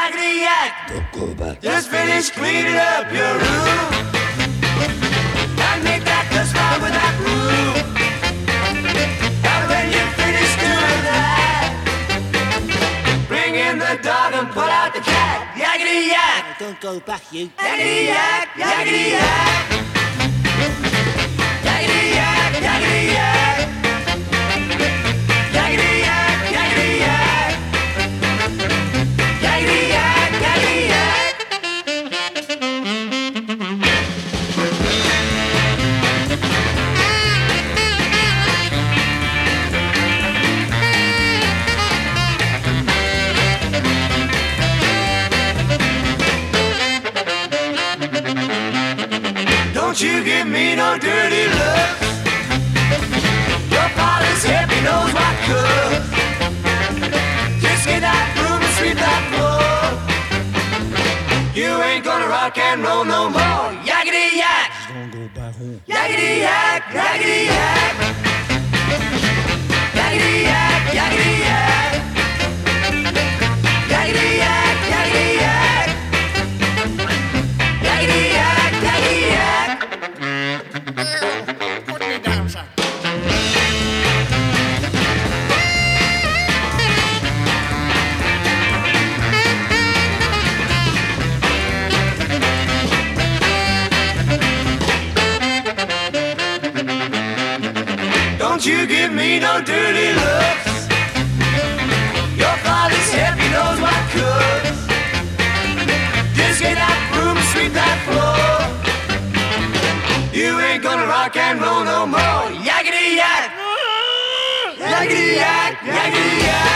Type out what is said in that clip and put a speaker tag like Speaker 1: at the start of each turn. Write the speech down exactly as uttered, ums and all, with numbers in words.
Speaker 1: yakety yak.
Speaker 2: Don't go back.
Speaker 1: Just finish cleaning up your room and make that dust smile with that room. And when you finish doing that, bring in the dog and put out the cat. Yakety yak.
Speaker 2: Don't go back, you.
Speaker 1: Yakety yak, yakety yak. Yakety yak, yakety yak. Yakety yak, yakety yak. Yakety yak, yakety yak. Don't you give me no dirty looks. Your father's hip, he knows what cooks. Just get that broom and sweep that floor. You ain't gonna rock and roll no more. Yakety yak.
Speaker 2: Don't go back home.
Speaker 1: Yakety yak, yakety yak. Yakety yak, yakety yak. Yakety yak, yakety yak. Yakety yak, yakety yak.
Speaker 3: Put me down, son.
Speaker 1: Don't you give me no dirty looks. Your father's hip, he knows what cooks. Just get that broom and sweep that floor. You ain't gonna rock and roll no more. Yakety yak. Yakety yak, yakety yak.